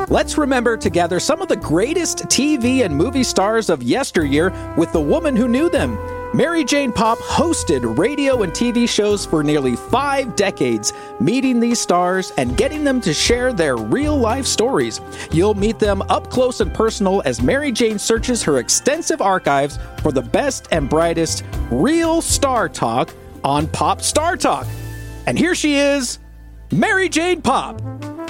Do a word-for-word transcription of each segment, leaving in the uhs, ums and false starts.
Let's remember together some of the greatest T V and movie stars of yesteryear with the woman who knew them. Mary Jane Popp hosted radio and T V shows for nearly five decades, meeting these stars and getting them to share their real-life stories. You'll meet them up close and personal as Mary Jane searches her extensive archives for the best and brightest real star talk on Pop Star Talk. And here she is, Mary Jane Popp.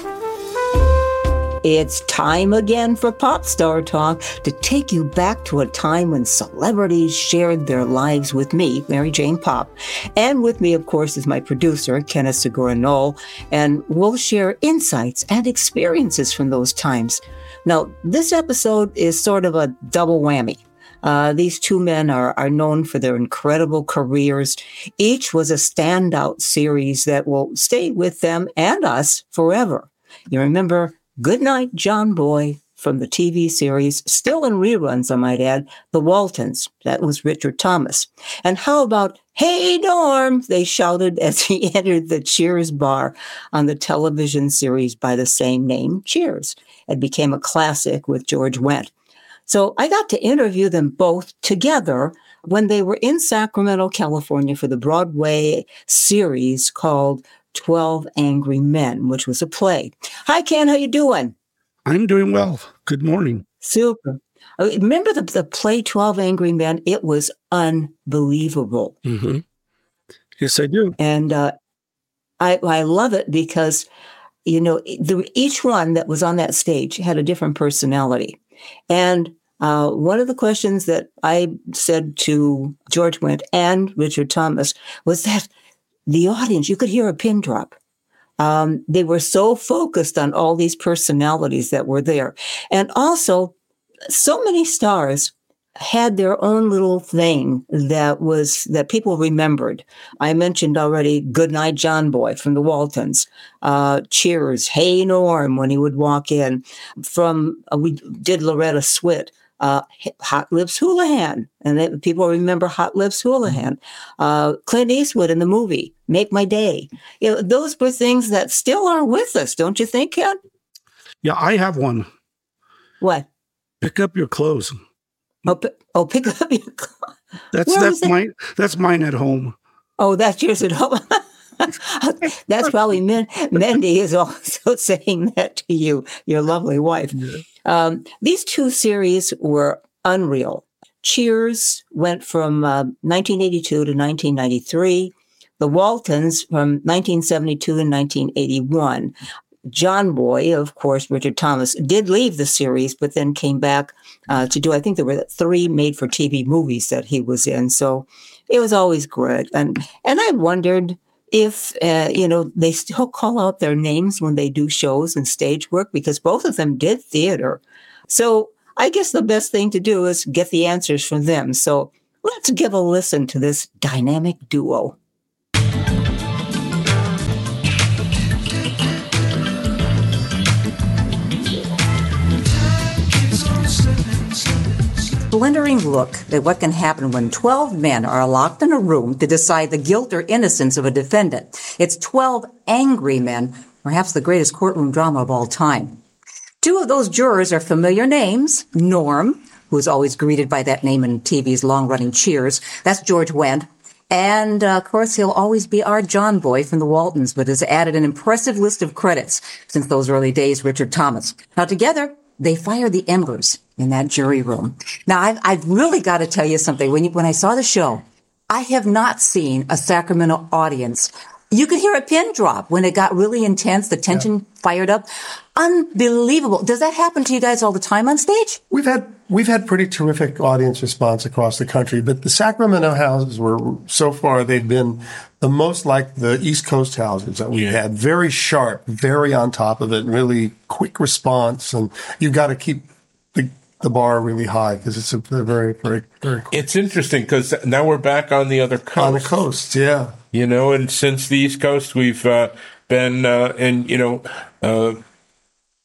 It's time again for Pop Star Talk to take you back to a time when celebrities shared their lives with me, Mary Jane Popp. And with me, of course, is my producer, Kenneth Segura Knoll, and we'll share insights and experiences from those times. Now, this episode is sort of a double whammy. Uh, these two men are, are known for their incredible careers. Each was a standout series that will stay with them and us forever. You remember Goodnight John Boy from the T V series, still in reruns, I might add, The Waltons. That was Richard Thomas. And how about Hey Norm, they shouted as he entered the Cheers bar on the television series by the same name, Cheers. It became a classic with George Wendt. So I got to interview them both together when they were in Sacramento, California for the Broadway series called twelve Angry Men, which was a play. Hi, Ken. How you doing? I'm doing well. Good morning. Super. Remember the, the play twelve Angry Men? It was unbelievable. Mm-hmm. Yes, I do. And uh, I, I love it because, you know, the, each one that was on that stage had a different personality. And uh, one of the questions that I said to George Wendt and Richard Thomas was that the audience, you could hear a pin drop. Um, they were so focused on all these personalities that were there. And also, so many stars had their own little thing that was, that people remembered. I mentioned already Goodnight John Boy from the Waltons, uh, Cheers, Hey Norm when he would walk in. From, uh, we did Loretta Swit. Uh, Hot Lips Houlihan, and they, people remember Hot Lips Houlihan. Uh, Clint Eastwood in the movie Make My Day. You know, those were things that still are with us, don't you think, Ken? Yeah, I have one. What? Pick up your clothes. Oh, p- oh pick up your clothes. That's Where that's that? mine. That's mine at home. Oh, that's yours at home. That's probably Men- Mendy is also saying that to you, your lovely wife. Yeah. Um, these two series were unreal. Cheers went from uh, nineteen eighty-two to nineteen ninety-three. The Waltons from nineteen seventy-two to nineteen eighty-one. John Boy, of course, Richard Thomas, did leave the series, but then came back uh, to do, I think there were three made-for-T V movies that he was in. So it was always good. And, and I wondered if, uh, you know, they still call out their names when they do shows and stage work, because both of them did theater. So I guess the best thing to do is get the answers from them. So let's give a listen to this dynamic duo. Splintering look at what can happen when twelve men are locked in a room to decide the guilt or innocence of a defendant. It's twelve Angry Men, perhaps the greatest courtroom drama of all time. Two of those jurors are familiar names. Norm, who is always greeted by that name in T V's long-running Cheers. That's George Wendt. And, uh, of course, he'll always be our John Boy from the Waltons, but has added an impressive list of credits since those early days, Richard Thomas. Now, together, they fire the embers in that jury room. Now, I've, I've really got to tell you something. When you, when I saw the show, I have not seen a Sacramento audience. You could hear a pin drop when it got really intense, the tension yeah. fired up. Unbelievable. Does that happen to you guys all the time on stage? We've had we've had pretty terrific audience response across the country, but the Sacramento houses were, so far, they've been the most like the East Coast houses that we had. Very sharp, very on top of it, really quick response, and you've got to keep the the bar really high because it's a very, very, very quick. It's interesting because now we're back on the other coast. On the coast, yeah. You know, and since the East Coast, we've uh, been uh, in, you know, uh,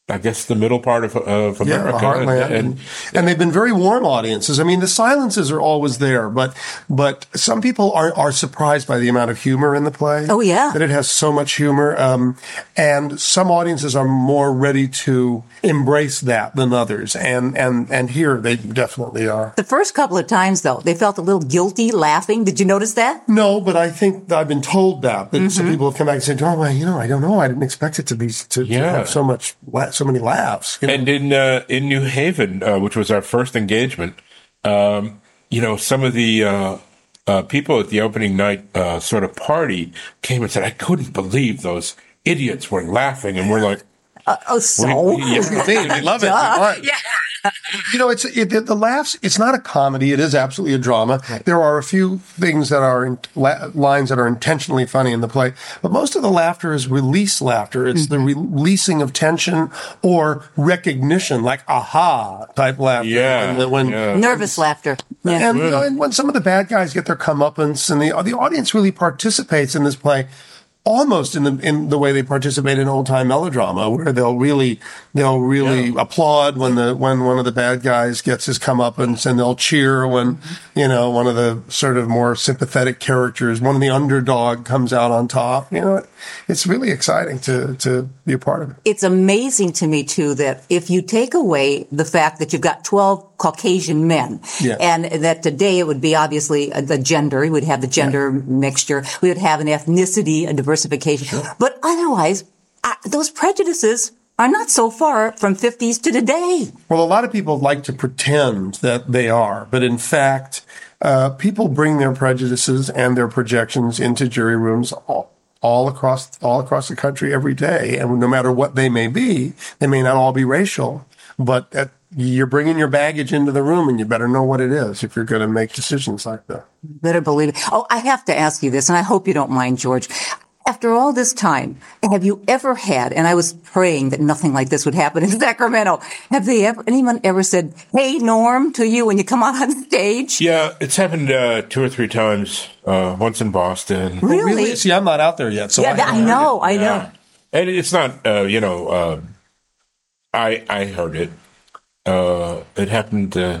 I guess, the middle part of, of America. Yeah, the heartland. And, And, and they've been very warm audiences. I mean, the silences are always there, but but some people are, are surprised by the amount of humor in the play. Oh, yeah. That it has so much humor. Um, and some audiences are more ready to embrace that than others. And, and, and here they definitely are. The first couple of times, though, they felt a little guilty laughing. Did you notice that? No, but I think that I've been told that. That mm-hmm. some people have come back and said, oh, well, you know, I don't know. I didn't expect it to be to, yeah. to have so much so many laughs. You know? And in uh, in New Haven, uh, which was our first engagement, um, you know, some of the uh, uh, people at the opening night uh, sort of party came and said, I couldn't believe those idiots were laughing. And we're like, uh, oh, so? We, yeah, they, they love it. Yeah. You know, it's it, the laughs. It's not a comedy. It is absolutely a drama. Right. There are a few things that are in, la- lines that are intentionally funny in the play, but most of the laughter is release laughter. It's mm-hmm. the releasing of tension or recognition, like aha type laughter. Yeah, and the, when yeah. nervous laughter. Yeah. And, you know, and when some of the bad guys get their comeuppance, and the the audience really participates in this play. Almost in the in the way they participate in old time melodrama, where they'll really they'll really yeah. applaud when the when one of the bad guys gets his comeuppance, and they'll cheer when you know one of the sort of more sympathetic characters, one of the underdog, comes out on top. You know, it's really exciting to to be a part of it. It's amazing to me too that if you take away the fact that you've got twelve Caucasian men, yeah. and that today it would be obviously the gender, we would have the gender yeah. mixture, we would have an ethnicity, a diversification, sure. but otherwise, uh, those prejudices are not so far from fifties to today. Well, a lot of people like to pretend that they are, but in fact, uh, people bring their prejudices and their projections into jury rooms all, all across all across the country every day, and no matter what they may be, they may not all be racial, but at you're bringing your baggage into the room, and you better know what it is if you're going to make decisions like that. Better believe it. Oh, I have to ask you this, and I hope you don't mind, George. After all this time, have you ever had, and I was praying that nothing like this would happen in Sacramento, have they ever, anyone ever said, hey, Norm, to you when you come out on stage? Yeah, it's happened uh, two or three times, uh, once in Boston. Really? Oh, really? See, I'm not out there yet, so yeah, I, I know, I know. Yeah. And it's not, uh, you know, uh, I I heard it. Uh, it happened, uh,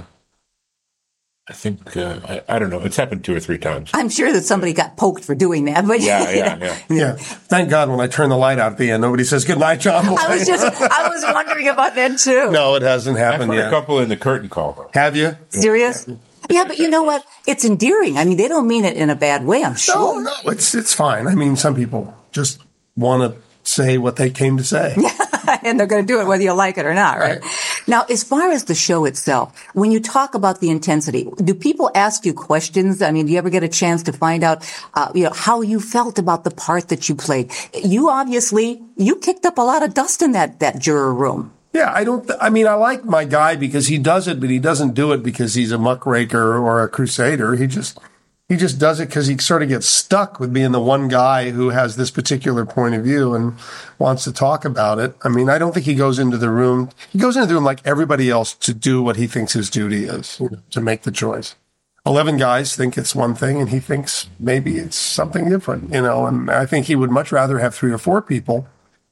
I think, uh, I, I don't know. It's happened two or three times. I'm sure that somebody got poked for doing that. But yeah, yeah, yeah. Yeah. Thank God when I turn the light out at the end, nobody says, good night, John. I was just, I was wondering about that too. No, it hasn't happened I've yet. a couple in the curtain call, though. Have you? Serious? Yeah, but you know what? It's endearing. I mean, they don't mean it in a bad way, I'm sure. No, no, it's, it's fine. I mean, some people just want to say what they came to say. And they're going to do it whether you like it or not, right? Right. Now, as far as the show itself, when you talk about the intensity, do people ask you questions? I mean, do you ever get a chance to find out, uh, you know, how you felt about the part that you played? You obviously, you kicked up a lot of dust in that, that juror room. Yeah, I don't, th- I mean, I like my guy because he does it, but he doesn't do it because he's a muckraker or a crusader. He just, He just does it because he sort of gets stuck with being the one guy who has this particular point of view and wants to talk about it. I mean, I don't think he goes into the room. He goes into the room like everybody else to do what he thinks his duty is, you know, to make the choice. Eleven guys think it's one thing, and he thinks maybe it's something different, you know. And I think he would much rather have three or four people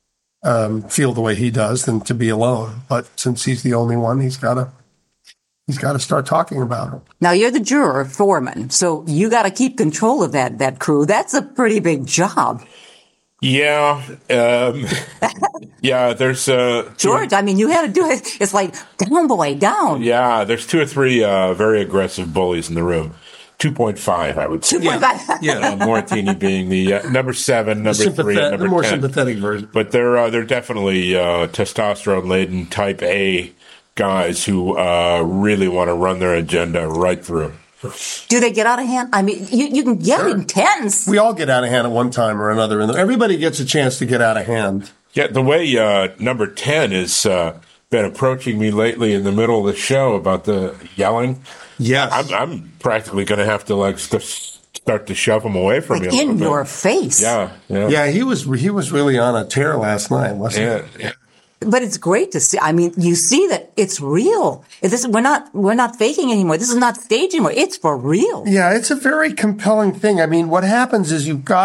um, feel the way he does than to be alone. But since he's the only one, he's got to. He's got to start talking about it. Now, you're the juror foreman, so you got to keep control of that that crew. That's a pretty big job. Yeah. Um, yeah, there's... Uh, George, I mean, you had to do it. It's like, down, boy, down. Yeah, there's two or three uh, very aggressive bullies in the room. two point five, I would say. two point five. Yeah, uh, Moratini being the uh, number seven, number three, and number the more ten. sympathetic version. But they're, uh, they're definitely uh, testosterone-laden type A guys who uh, really want to run their agenda right through. Do they get out of hand? I mean, you, you can get Sure. intense. We all get out of hand at one time or another. And everybody gets a chance to get out of hand. Yeah, the way uh, number ten has uh, been approaching me lately in the middle of the show about the yelling. Yes. I'm, I'm practically going to have to like st- start to shove him away from Like you. a in little bit. your face. Yeah, yeah. Yeah, he was he was really on a tear last night, wasn't Yeah, he? yeah. But it's great to see. I mean, you see that it's real. This, we're not we're not faking anymore. This is not staged anymore. It's for real. Yeah, it's a very compelling thing. I mean, what happens is you've got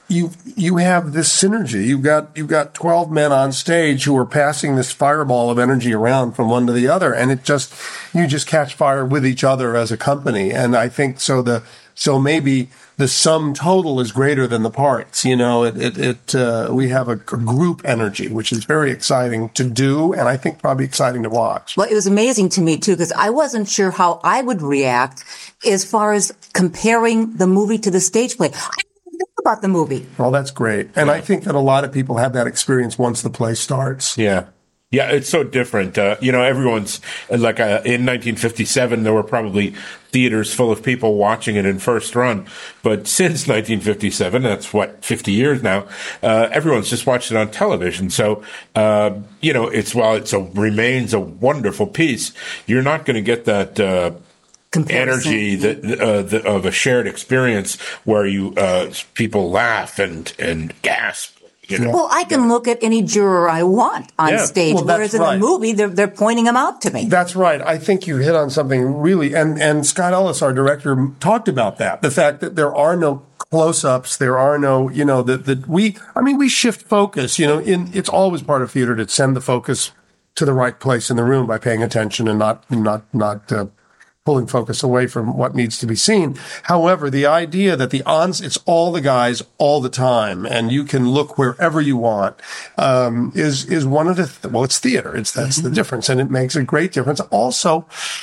you you have this synergy. You've got you've got twelve men on stage who are passing this fireball of energy around from one to the other, and it just you just catch fire with each other as a company. And I think so the so maybe the sum total is greater than the parts. You know, it it, it uh, we have a, a group energy, which is very exciting to do, and I think probably exciting to watch. Well, it was amazing to me too, because I wasn't sure how I would react as far as comparing the movie to the stage play. About the movie. Well, that's great. And I think that a lot of people have that experience once the play starts. Yeah. Yeah, it's so different. Uh, you know, everyone's like uh, in nineteen fifty-seven, there were probably theaters full of people watching it in first run. But since nineteen fifty-seven, that's what, fifty years now, uh, everyone's just watched it on television. So, uh, you know, it's while it's a remains a wonderful piece, you're not going to get that, uh, Comparison. energy that uh, the, of a shared experience where you uh, people laugh and and gasp. You know? Well, I can look at any juror I want on Yeah. stage, Well, that's whereas in right. a movie, they're they're pointing them out to me. That's right. I think you hit on something really, and, and Scott Ellis, our director, talked about that. The fact that there are no close-ups, there are no, you know, that, that we, I mean, we shift focus, you know, in, it's always part of theater to send the focus to the right place in the room by paying attention and not, not, not, uh, pulling focus away from what needs to be seen. However, the idea that the ons, it's all the guys all the time, and you can look wherever you want, um, is, is one of the, th- well, it's theater. It's, that's the difference, and it makes a great difference. Also,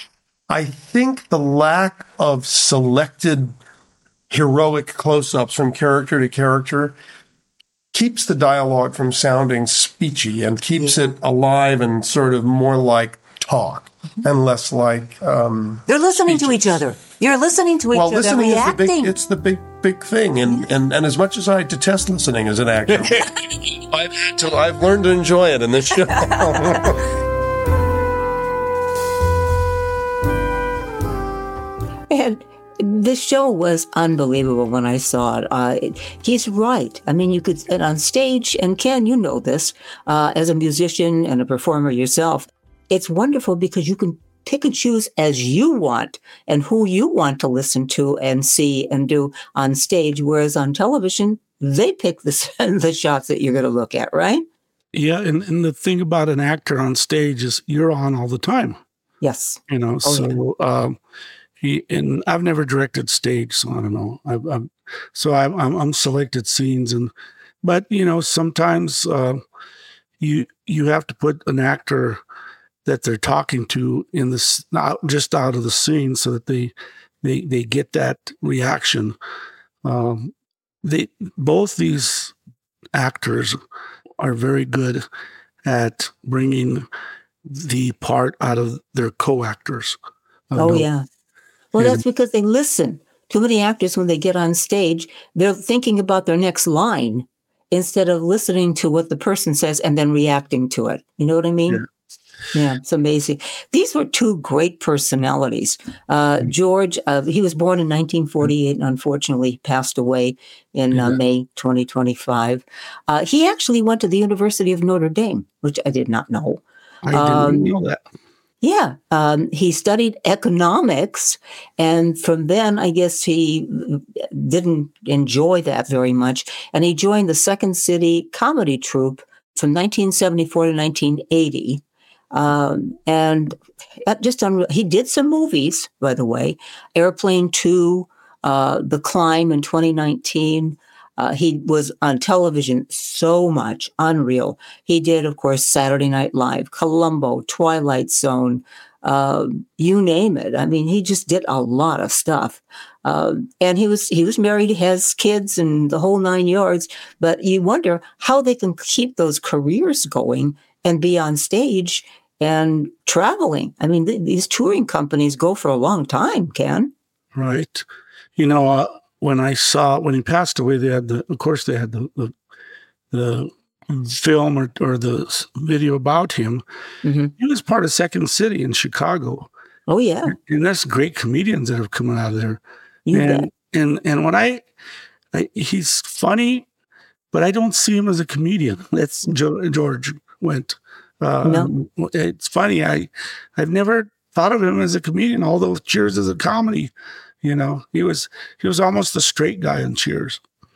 I think the lack of selected heroic close-ups from character to character keeps the dialogue from sounding speechy and keeps it alive and sort of more like talk and less like um They're listening speeches. to each other. You're listening to each well other, listening is the reacting. big it's the big big thing, and and, and as much as I detest listening as an actor, I've had to, I've learned to enjoy it in this show. And this show was unbelievable when I saw it. Uh, it- He's right. I mean, you could, and on stage, and Ken, you know this, uh, as a musician and a performer yourself, it's wonderful because you can pick and choose as you want and who you want to listen to and see and do on stage, whereas on television, they pick the, the shots that you're going to look at, right? Yeah, and, and the thing about an actor on stage is you're on all the time, Yes. you know. Oh, so, um, he and I've never directed stage, so I don't know. I've, I'm so I'm, I'm I'm selected scenes, and but you know sometimes uh, you you have to put an actor that they're talking to in this out, just out of the scene so that they they they get that reaction. Um, they both these actors are very good at bringing the part out of their co-actors. Uh, Oh, no- yeah. Well, Yeah. that's because they listen. Too many actors, when they get on stage, they're thinking about their next line instead of listening to what the person says and then reacting to it. You know what I mean? Yeah. Yeah, it's amazing. These were two great personalities. Uh, George, uh, he was born in nineteen forty-eight and unfortunately passed away in uh, Yeah. May twenty twenty-five. Uh, he actually went to the University of Notre Dame, which I did not know. I didn't Um, know that. Yeah, um, he studied economics, and from then, I guess he didn't enjoy that very much, and he joined the Second City Comedy Troupe from nineteen seventy-four to nineteen eighty. Um, and that just unreal. He did some movies, by the way, Airplane two, uh, The Climb in twenty nineteen. Uh, he was on television so much, unreal. He did, of course, Saturday Night Live, Columbo, Twilight Zone, uh, you name it. I mean, he just did a lot of stuff. Uh, and he was he was married, has kids, and the whole nine yards. But you wonder how they can keep those careers going and be on stage and traveling. I mean, th- these touring companies go for a long time, Ken. Right. You know, uh, when I saw, when he passed away, they had the, of course, they had the, the, the film or, or the s- video about him. Mhm. He was part of Second City in Chicago. Oh, yeah. And that's great comedians that have come out of there. You and, bet. and, and when I, I, he's funny, but I don't see him as a comedian. That's jo- George Wendt. Uh, No. It's funny. I, I've never thought of him as a comedian, although Cheers is a comedy. You know, he was he was almost the straight guy in Cheers.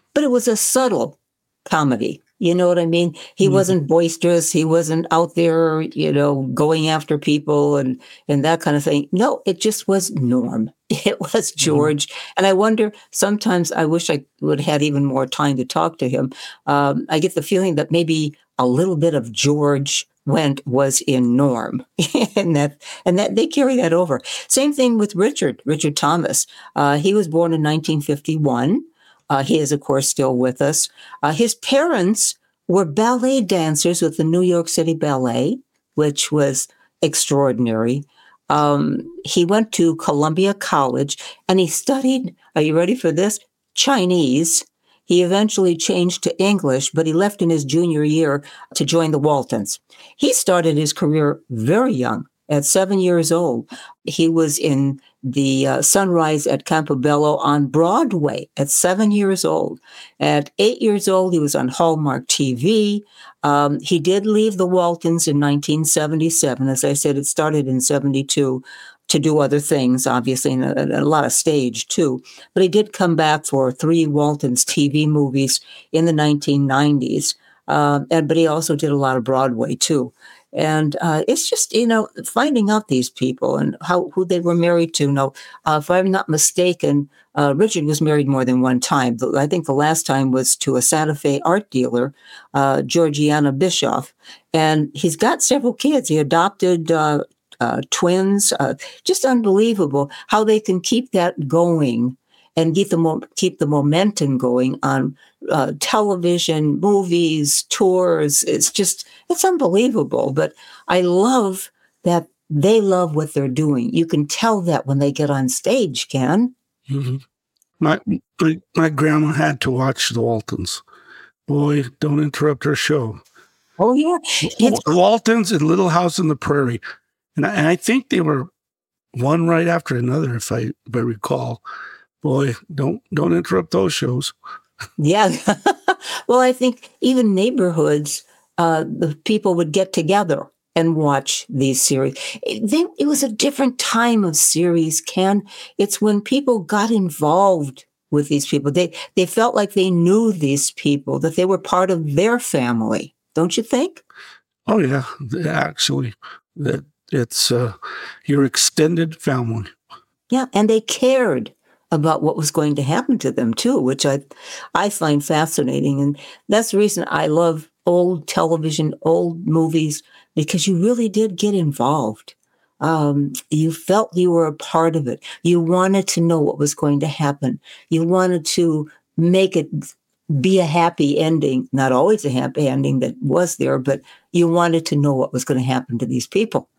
but it was a subtle comedy. You know what I mean? He mm-hmm. wasn't boisterous. He wasn't out there, you know, going after people and, and that kind of thing. No, it just was Norm. It was George. Mm-hmm. And I wonder, sometimes I wish I would have had even more time to talk to him. Um, I get the feeling that maybe a little bit of George Wendt was in Norm, and that and that they carry that over. Same thing with Richard, Richard Thomas. Uh, he was born in nineteen fifty-one. Uh, he is, of course, still with us. Uh, his parents were ballet dancers with the New York City Ballet, which was extraordinary. Um, he went to Columbia College and he studied, are you ready for this? Chinese. He eventually changed to English, but he left in his junior year to join the Waltons. He started his career very young, at seven years old. He was in the uh, Sunrise at Campobello on Broadway at seven years old. At eight years old, he was on Hallmark T V. Um, he did leave the Waltons in nineteen seventy-seven. As I said, it started in seventy-two to do other things, obviously, and a, a lot of stage, too. But he did come back for three Waltons T V movies in the nineteen nineties. Uh, and but he also did a lot of Broadway, too. And uh, it's just, you know, finding out these people and how who they were married to. No, uh, if I'm not mistaken, uh, Richard was married more than one time. I think the last time was to a Santa Fe art dealer, uh, Georgiana Bischoff. And he's got several kids. He adopted uh, uh, twins. Uh, just unbelievable how they can keep that going and keep the, mo- keep the momentum going on uh, television, movies, tours. It's just, it's unbelievable. But I love that they love what they're doing. You can tell that when they get on stage, Ken. Mm-hmm. My, my my grandma had to watch the Waltons. Boy, don't interrupt her show. Oh, yeah. It's- Waltons and Little House on the Prairie. And I, and I think they were one right after another, if I, if I recall. Boy, don't don't interrupt those shows. Yeah. Well, I think even neighborhoods, uh, the people would get together and watch these series. It, they, it was a different time of series, Ken. It's when people got involved with these people. They they felt like they knew these people, that they were part of their family. Don't you think? Oh, yeah. Actually, that it's uh, your extended family. Yeah, and they cared about what was going to happen to them too, which I I find fascinating. And that's the reason I love old television, old movies, because you really did get involved. Um, you felt you were a part of it. You wanted to know what was going to happen. You wanted to make it be a happy ending, not always a happy ending that was there, but you wanted to know what was going to happen to these people.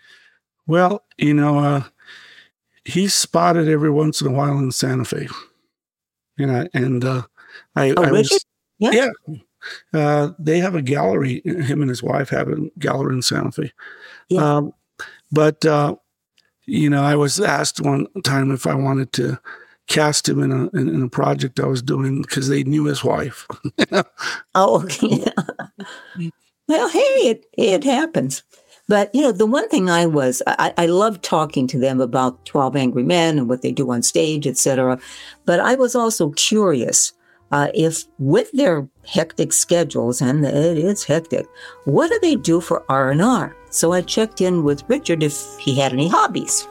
Well, you know, uh, he's spotted every once in a while in Santa Fe. You know, and uh, I, Oh, I was, Richard? Yeah. yeah, uh, they have a gallery. Him and his wife have a gallery in Santa Fe. Yeah. Um, but uh, you know, I was asked one time if I wanted to cast him in a in, in a project I was doing because they knew his wife. Oh, okay. Well, hey, it, it happens. But, you know, the one thing I was, I, I loved talking to them about twelve Angry Men and what they do on stage, et cetera. But I was also curious uh, if with their hectic schedules, and it is hectic, what do they do for R and R? So I checked in with Richard if he had any hobbies.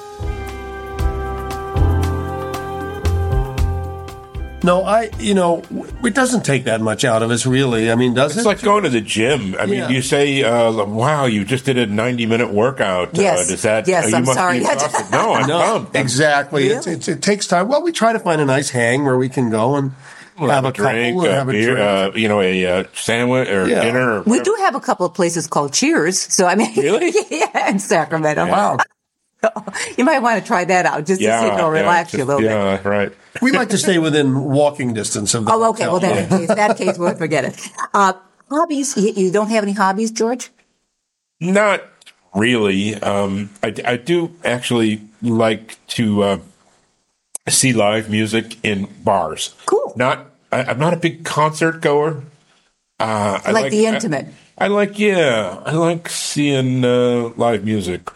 No, I, you know, it doesn't take that much out of us, really. I mean, does It's it? like going to the gym. I mean, Yeah. you say, uh, "Wow, you just did a ninety-minute workout." Yes. Uh, does that? Yes, uh, you I'm must sorry. Be exhausted. no, I'm No, pumped. I'm- exactly. It's, it's, it takes time. Well, we try to find a nice hang where we can go and We'll have, have a a drink, couple, a have a beer, drink. uh, you know, a uh, sandwich or Yeah. dinner. Or We do have a couple of places called Cheers. So, I mean, Really? yeah, in Sacramento. Wow. You might want to try that out just to see if Yeah, it'll yeah, relax you a just- little bit. yeah, right. We like to stay within walking distance of the Oh, okay. Well, hotel. then, in case, that case, we'll forget it. Uh, hobbies? You, you don't have any hobbies, George? Not really. Um, I, I do actually like to uh, see live music in bars. Cool. Not. I, I'm not a big concert goer. Uh, I Like the intimate. I, I like. Yeah, I like seeing uh, live music.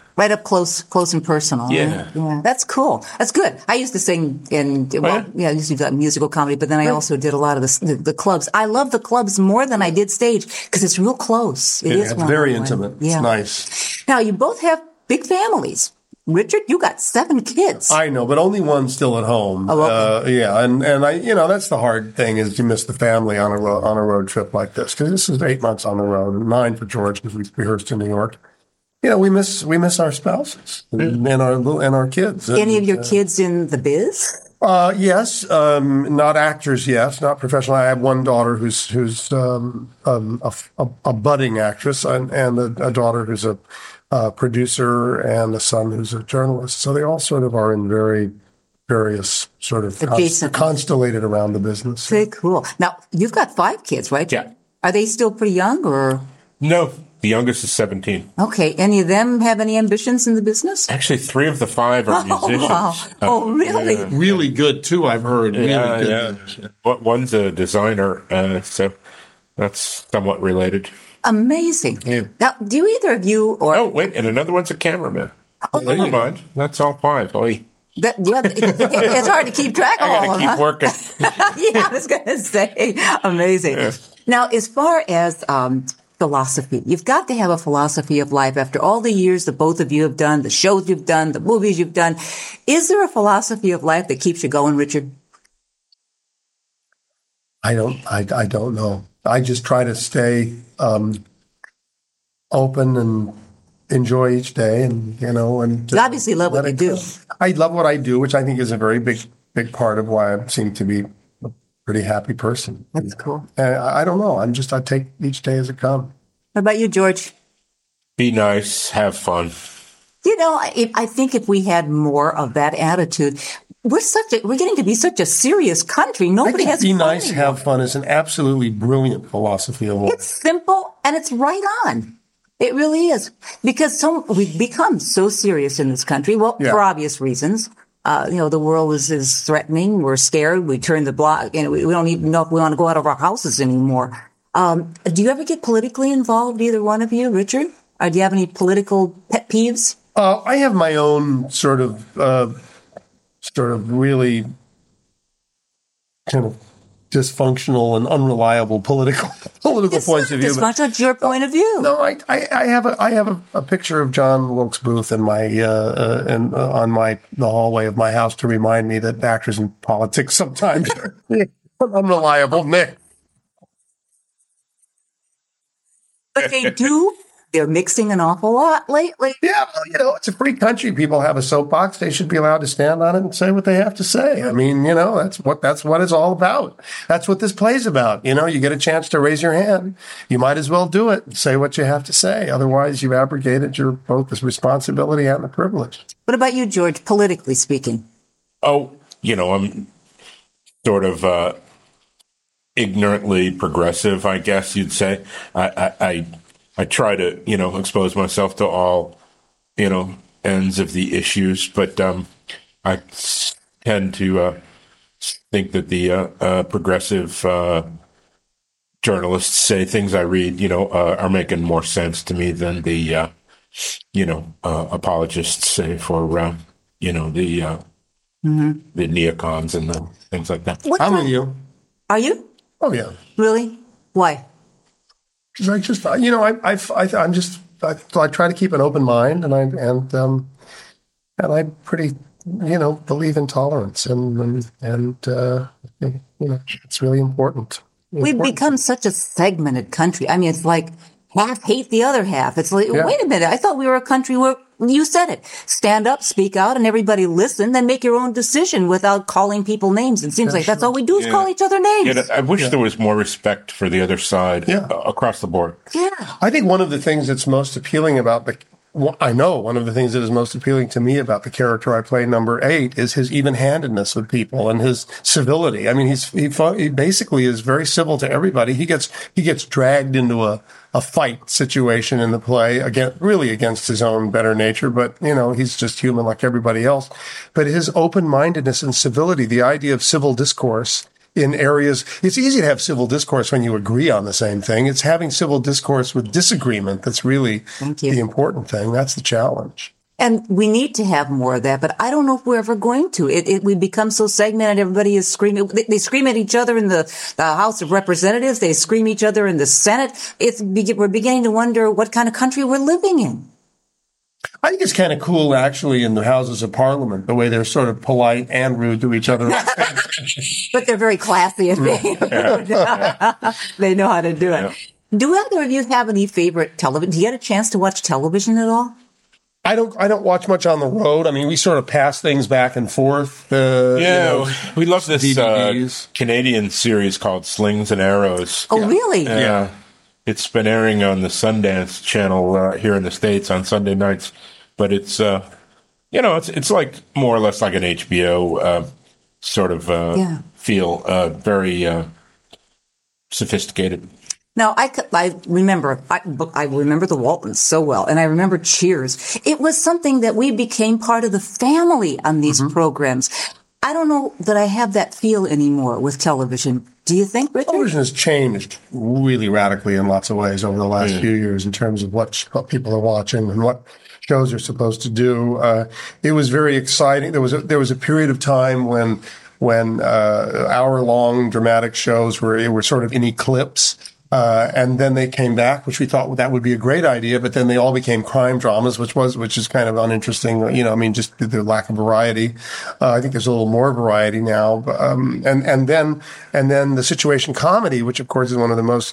Right up close, close and personal. Yeah. Right? Yeah. That's cool. That's good. I used to sing in, well, yeah, I used to do musical comedy, but then I also did a lot of the, the, the clubs. I love the clubs more than I did stage because it's real close. It Yeah, is it's very one-on-one. intimate. Yeah. It's nice. Now, you both have big families. Richard, you got seven kids. I know, but only one still at home. Oh, okay. uh, yeah, and and I, you know, that's the hard thing is you miss the family on a ro- on a road trip like this because this is eight months on the road, and nine for George because we rehearsed in New York. You know, we miss we miss our spouses and, and our little and our kids. Any of And, your uh, kids in the biz? Uh, yes, um, not actors yet, not professional. I have one daughter who's who's um, um, a, a, a budding actress, and, and a, a daughter who's a, a producer, and a son who's a journalist. So they all sort of are in very various sort of const- Adjacent. constellated around the business. Very cool. Now, you've got five kids, right? Yeah. Are they still pretty young or? No, the youngest is seventeen. Okay. Any of them have any ambitions in the business? Actually, three of the five are Oh, musicians. wow. Oh, really? yeah. Really good too, I've heard. Really Yeah, good. yeah. One- One's a designer, uh, so that's somewhat related. Amazing. Yeah. Now, do you either of you or Oh, wait, and another one's a cameraman. Oh, Never mind. That's all five. Oy. that, yeah, it's hard to keep track of I all gotta of keep them. huh? working. Yeah, I was going to say, amazing. Yeah. Now, as far as um, philosophy, you've got to have a philosophy of life. After all the years that both of you have done, the shows you've done, the movies you've done, is there a philosophy of life that keeps you going, Richard? I don't. I, I don't know. I just try to stay um, open and enjoy each day, and you know, and You obviously love what let you it do. go. I love what I do, which I think is a very big, big part of why I seem to be a pretty happy person. That's cool. And I, I don't know. I'm just. I take each day as it comes. What about you, George? Be nice, have fun. You know, I, I think if we had more of that attitude, we're such a, we're getting to be such a serious country. I Nobody think has be fun nice, anymore. have fun is an absolutely brilliant philosophy of life. It's simple and it's right on. It really is. Because so, we've become so serious in this country. Well, Yeah. for obvious reasons. Uh, you know, the world is, is threatening. We're scared. We turn the block. You know, we, we don't even know if we want to go out of our houses anymore. Um, do you ever get politically involved, either one of you, Richard? Or do you have any political pet peeves? Uh, I have my own sort of, uh, sort of really kind of dysfunctional and unreliable political political It's points not of view. but- dysfunctional. It's your point of view. No, I, I, I have a I have a, a picture of John Wilkes Booth in my uh, uh, in, uh, on my the hallway of my house to remind me that actors in politics sometimes are unreliable. Nick. But they do. They're mixing an awful lot lately. Yeah, well, you know, it's a free country. People have a soapbox. They should be allowed to stand on it and say what they have to say. I mean, you know, that's what that's what it's all about. That's what this play's about. You know, you get a chance to raise your hand. You might as well do it and say what you have to say. Otherwise, you've abrogated your both the responsibility and the privilege. What about you, George, politically speaking? Oh, you know, I'm sort of uh, ignorantly progressive, I guess you'd say. I, I, I, I try to, you know, expose myself to all, you know, ends of the issues, but um, I tend to uh, think that the uh, uh, progressive uh, journalists say things I read, you know, uh, are making more sense to me than the, uh, you know, uh, apologists say for, uh, you know, the uh, Mm-hmm. the neocons and the things like that. What I'm kind- with you. Are you? Oh yeah. Really? Why? Because I just, you know, I, I, I I'm just, I, I try to keep an open mind, and I and um, and I pretty, you know, believe in tolerance, and and, and uh, you know, it's really important. We've Important. become such a segmented country. I mean, it's like half hate the other half. It's like, Yeah. wait a minute. I thought we were a country where you said it. Stand up, speak out, and everybody listen, then make your own decision without calling people names. It seems like that's all we do is Yeah. call each other names. Yeah, I wish there was more respect for the other side Yeah. uh, across the board. Yeah. I think one of the things that's most appealing about the, well, I know one of the things that is most appealing to me about the character I play, number eight, is his even-handedness with people and his civility. I mean, he's he, fu- he basically is very civil to everybody. He gets he gets dragged into a a fight situation in the play, again, really against his own better nature, but you know, he's just human like everybody else. But his open-mindedness and civility, the idea of civil discourse in areas, it's easy to have civil discourse when you agree on the same thing. It's having civil discourse with disagreement that's really Thank you. the important thing. That's the challenge. And we need to have more of that, but I don't know if we're ever going to. It, it we become so segmented. Everybody is screaming. They, they scream at each other in the, the House of Representatives. They scream at each other in the Senate. It's we're beginning to wonder what kind of country we're living in. I think it's kind of cool, actually, in the Houses of Parliament, the way they're sort of polite and rude to each other. But they're very classy and they, they know how to do it. Yeah. Do either of you have any favorite television? Do you get a chance to watch television at all? I don't. I don't watch much on the road. I mean, we sort of pass things back and forth. Uh, yeah, you know, we love this uh, Canadian series called Slings and Arrows. Oh, yeah. Really? Yeah. yeah. It's been airing on the Sundance Channel uh, here in the States on Sunday nights, but it's uh, you know, it's it's like more or less like an H B O uh, sort of uh, yeah. feel, uh, very uh, sophisticated. Now, I, I remember, I, I remember the Waltons so well, and I remember Cheers. It was something that we became part of the family on these mm-hmm. programs. I don't know that I have that feel anymore with television. Do you think, Richard? Television has changed really radically in lots of ways over the last mm. few years in terms of what, what people are watching and what shows are supposed to do. Uh, it was very exciting. There was a, there was a period of time when when uh, hour-long dramatic shows were were sort of in eclipse. Uh, and then they came back, which we thought well, that would be a great idea, but then they all became crime dramas, which was, which is kind of uninteresting. You know, I mean, just the lack of variety. Uh, I think there's a little more variety now. Um, and, and then, and then the situation comedy, which of course is one of the most,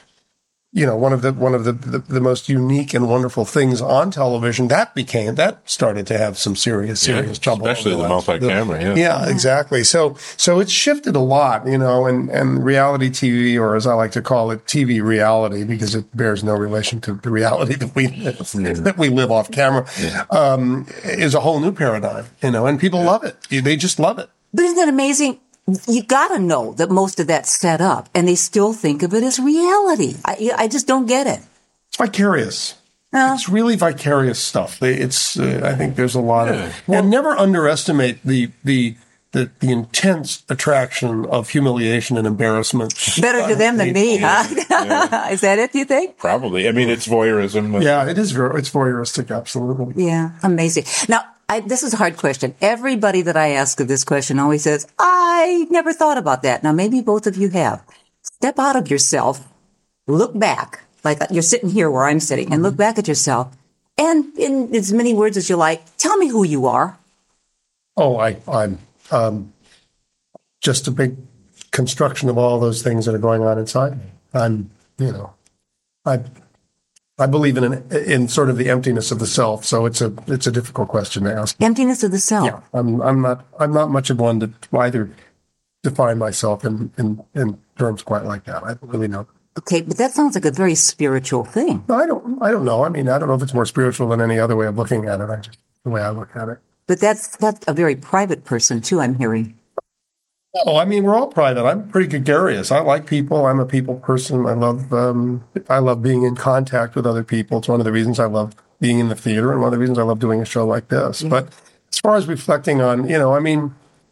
you know, one of the, one of the, the, the most unique and wonderful things on television, that became, that started to have some serious, serious yeah, trouble. Especially the, the multi-camera, yeah. Yeah, exactly. So, so it's shifted a lot, you know, and, and reality T V, or as I like to call it, T V reality, because it bears no relation to the reality that we, that we live off camera, yeah. um, is a whole new paradigm, you know, and people yeah. love it. They just love it. But isn't that amazing? You gotta know that most of that's set up, and they still think of it as reality. I, I just don't get it. It's vicarious. Uh, it's really vicarious stuff. They, it's. Uh, I think there's a lot yeah. of. Well, and never underestimate the the the the intense attraction of humiliation and embarrassment. Better to them than me, yeah. huh? Yeah. Is that it? Do you think? Probably. I mean, it's voyeurism. Yeah, it is. It's voyeuristic. Absolutely. Yeah, amazing. Now. I, this is a hard question. Everybody that I ask this question always says, I never thought about that. Now, maybe both of you have. Step out of yourself, look back, like you're sitting here where I'm sitting, and look back at yourself, and in as many words as you like, tell me who you are. Oh, I, I'm um, just a big construction of all those things that are going on inside me. I'm, you know, I... I believe in an, in sort of the emptiness of the self, so it's a it's a difficult question to ask. Emptiness of the self. Yeah, I'm I'm not I'm not much of one to either define myself in, in, in terms quite like that. I don't really know. Okay, but that sounds like a very spiritual thing. No, I don't I don't know. I mean, I don't know if it's more spiritual than any other way of looking at it. I just the way I look at it. But that's that's a very private person too. I'm hearing. Oh, I mean, we're all private. I'm pretty gregarious. I like people. I'm a people person. I love, um, I love being in contact with other people. It's one of the reasons I love being in the theater, and one of the reasons I love doing a show like this. Yeah. But as far as reflecting on, you know, I mean,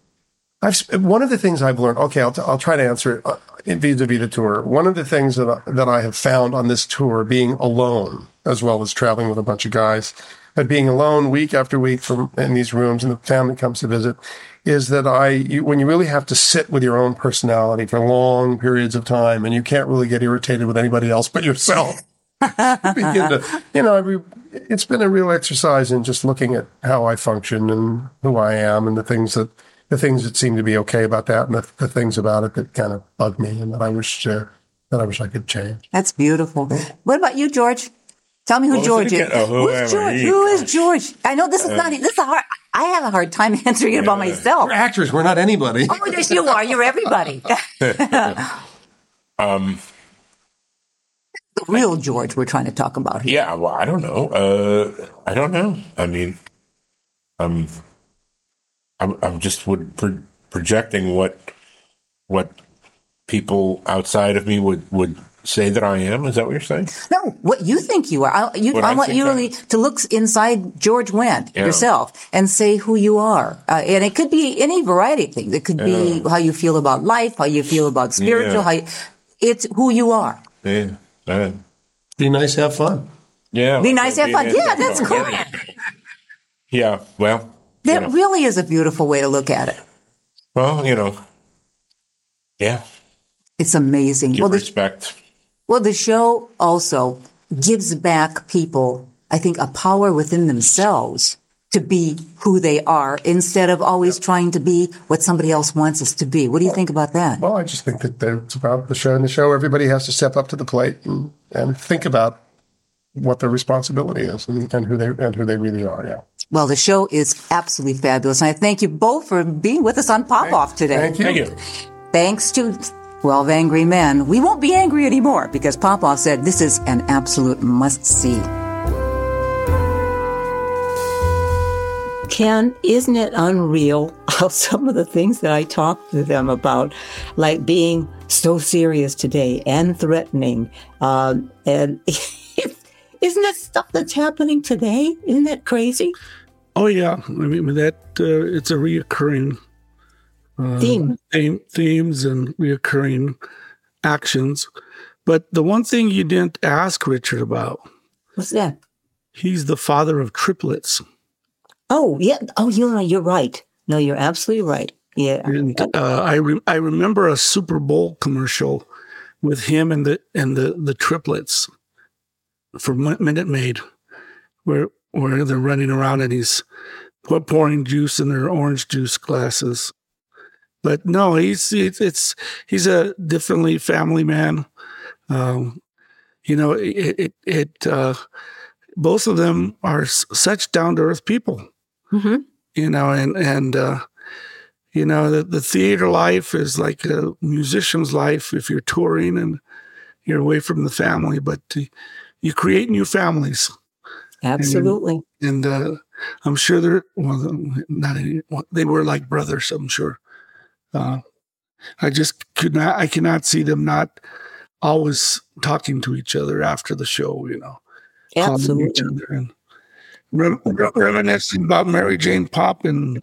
I've one of the things I've learned. Okay, I'll t- I'll try to answer it uh, vis-a-vis the tour. One of the things that I, that I have found on this tour, being alone as well as traveling with a bunch of guys, but being alone week after week from in these rooms, and the family comes to visit, is that I, you, when you really have to sit with your own personality for long periods of time, and you can't really get irritated with anybody else but yourself, begin to, you know, every, it's been a real exercise in just looking at how I function and who I am, and the things that, the things that seem to be okay about that, and the, the things about it that kind of bug me, and that I wish, uh, that I wish I could change. That's beautiful. What about you, George? Tell me who what George is. Oh, who Who's George? Who is George? I know this is uh, not, this is a hard, I have a hard time answering it about myself. We're actors. We're not anybody. Oh, yes, you are. You're everybody. um, the real George we're trying to talk about here. Yeah, well, I don't know. Uh, I don't know. I mean, um, I'm, I'm just would pro- projecting what, what people outside of me would, would say that I am. Is that what you're saying? No, what you think you are. I, you, I, I want you really to look inside George Wendt yeah. yourself and say who you are. Uh, and it could be any variety of things. It could be yeah. how you feel about life, how you feel about spiritual. Yeah. How you, it's who you are. Yeah. Uh, be nice, have fun. Yeah. Be nice, have fun. Yeah, that's cool. Yeah, well. That you know. really is a beautiful way to look at it. Well, you know, yeah. It's amazing. Give well, the, respect. well, the show also gives back people, I think, a power within themselves to be who they are instead of always trying to be what somebody else wants us to be. What do you think about that? Well, I just think that it's about the show. In the show, everybody has to step up to the plate and, and think about what their responsibility is and, and who they and who they really are. Yeah. Well, the show is absolutely fabulous, and I thank you both for being with us on Pop Off today. Thank you. Thank you. Thanks to twelve Angry Men, we won't be angry anymore because Pop Off said this is an absolute must-see. Ken, isn't it unreal how some of the things that I talked to them about, like being so serious today and threatening, um, and isn't that stuff that's happening today? Isn't that crazy? Oh yeah, I mean that uh, it's a reoccurring uh, Theme. theme, themes and reoccurring actions. But the one thing you didn't ask Richard about, What's that? he's the father of triplets. Oh, yeah. Oh, you know, you're right. No, you're absolutely right. Yeah. And uh, I re- I remember a Super Bowl commercial with him and the and the, the triplets for Minute Maid, where where they're running around and he's pouring juice in their orange juice glasses. But no, he's it's, it's he's a differently family man. Um, you know, it it, it uh, both of them are s- such down to earth people. Mm-hmm. You know, and and uh, you know the, the theater life is like a musician's life if you're touring and you're away from the family, but uh, you create new families. Absolutely. And, and uh, I'm sure they're well, not any, they were like brothers. I'm sure. Uh, I just could not. I cannot see them not always talking to each other after the show. You know, calling Absolutely. each other and rem- rem- reminiscing about Mary Jane Pop and.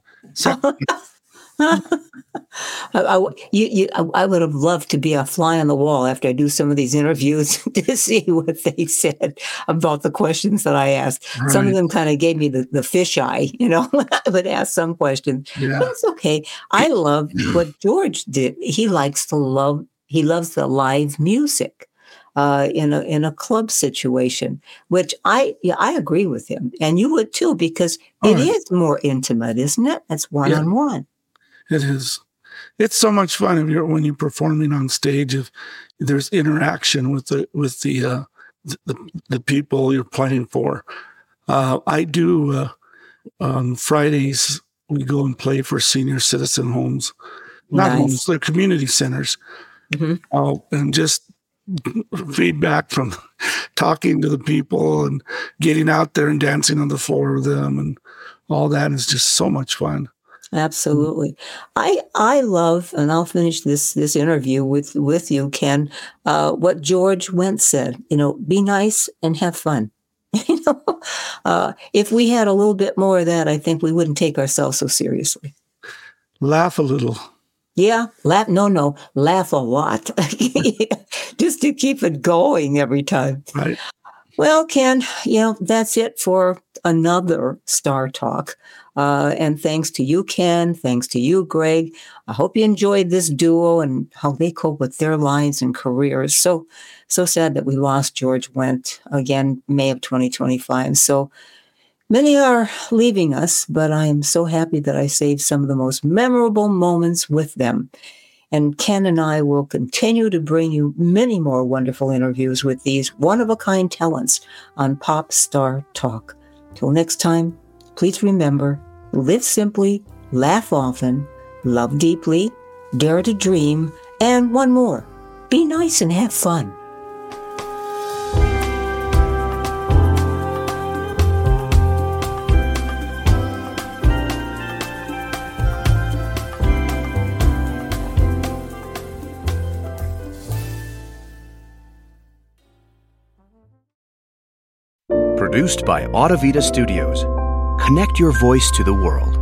I, I, you, you, I would have loved to be a fly on the wall after I do some of these interviews to see what they said about the questions that I asked. Right. Some of them kind of gave me the, the fish eye, you know, I would ask some questions, Yeah. but it's okay. I love what George did. He likes to love, he loves the live music. Uh, in a in a club situation, which I yeah, I agree with him, and you would too, because All it right. is more intimate, isn't it? It's one on one. It is. It's so much fun if you're when you're performing on stage. If there's interaction with the with the uh, the, the people you're playing for. Uh, I do uh, on Fridays. We go and play for senior citizen homes, not Nice. homes, they're community centers, Mhm. uh, and just feedback from talking to the people and getting out there and dancing on the floor with them and all that is just so much fun. Absolutely. I I love, and I'll finish this this interview with, with you, Ken, uh, what George Wendt said, you know, be nice and have fun. you know, uh, if we had a little bit more of that, I think we wouldn't take ourselves so seriously. Laugh a little. Yeah, laugh. No, no, laugh a lot, just to keep it going every time. Right. Well, Ken, you know, that's it for another Star Talk. Uh, and thanks to you, Ken. Thanks to you, Greg. I hope you enjoyed this duo and how they cope with their lives and careers. So, so sad that we lost George Wendt again, May of twenty twenty-five. So many are leaving us, but I am so happy that I saved some of the most memorable moments with them. And Ken and I will continue to bring you many more wonderful interviews with these one-of-a-kind talents on Pop Star Talk. Till next time, please remember, live simply, laugh often, love deeply, dare to dream, and one more, be nice and have fun. Produced by Audavita Studios. Connect your voice to the world.